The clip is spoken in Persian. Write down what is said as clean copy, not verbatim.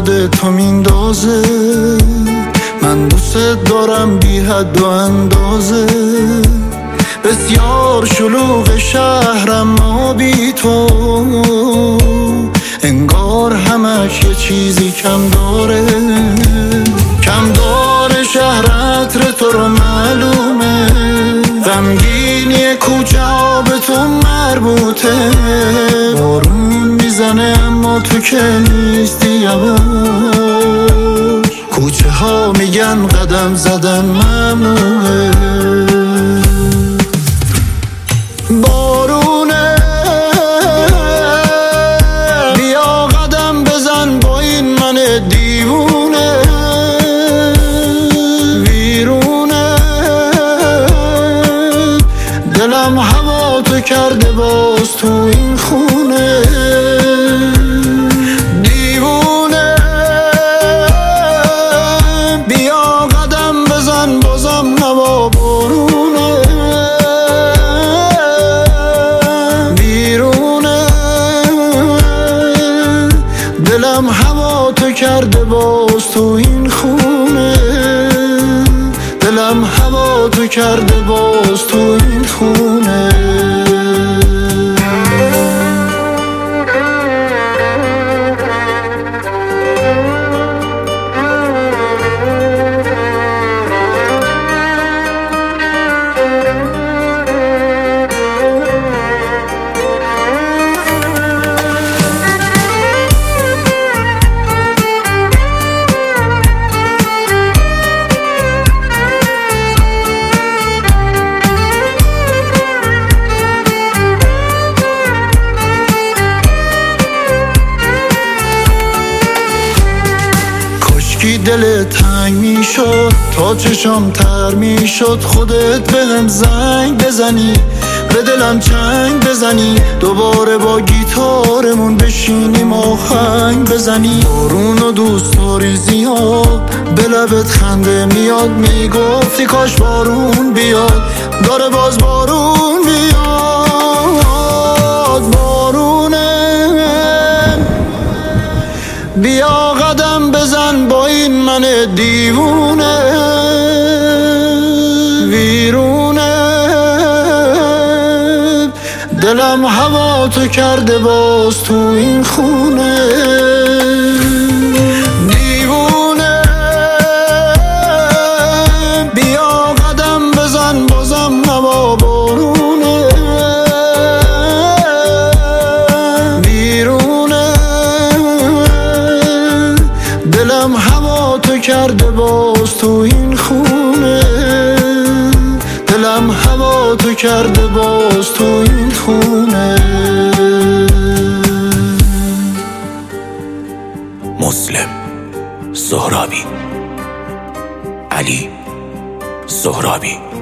یاد تو میندازه. من دوست دارم بی حد و اندازه. بسیار شلوغ شهرم ما بی تو، انگار همش یه چیزی کم داره. کم داره شهر عطر تو رو معلومه. غمگینی کوچه ها به تو مربوطه. بارون میزنه اما تو که نیستی یواش. کوچه ها میگن قدم زدن ممنوعه. بارونه بیا قدم بزن با این من دیوونه. ویرونه دلم هوا تو کرده باز تو این خونه. دیوونه بیا قدم بزن بازم هوا بارونه. بیرونه دلم هوا تو کرده باز تو این خونه. دلم هوا تو کرده باز تو این خونه. کی دل تنگ می شد تا چشام تر می شد. خودت بهم زنگ بزنی به دلم چنگ بزنی. دوباره با گیتارمون بشینیم آهنگ بزنی. بارون و دوست داری زیاد به لبت خنده میاد. میگفتی کاش بارون بیاد داره باز بارون بیاد. بارونه بیا قدم بزن با این من دیوونه. ویرونه دلم هوا تو کرده باز تو این خونه. دیوونه بیا قدم بزن بازم هوا بارونه. بیرونه دلم هوا تو کرده باز تو این خونه. دلم هوا تو کرده باز تو این خونه. مسلم سهرابی، علی سهرابی.